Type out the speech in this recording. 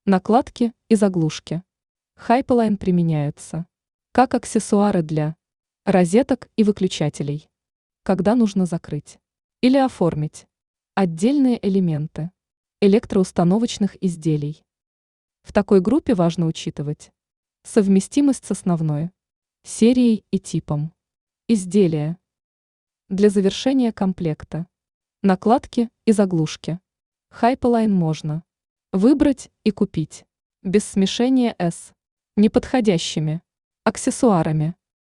Накладки и заглушки. Hypoline применяются как аксессуары для розеток и выключателей, когда нужно закрыть или оформить отдельные элементы электроустановочных изделий. В такой группе важно учитывать совместимость с основной серией и типом изделия. Для завершения комплекта накладки и заглушки Hypoline можно выбрать и купить без смешения с неподходящими аксессуарами.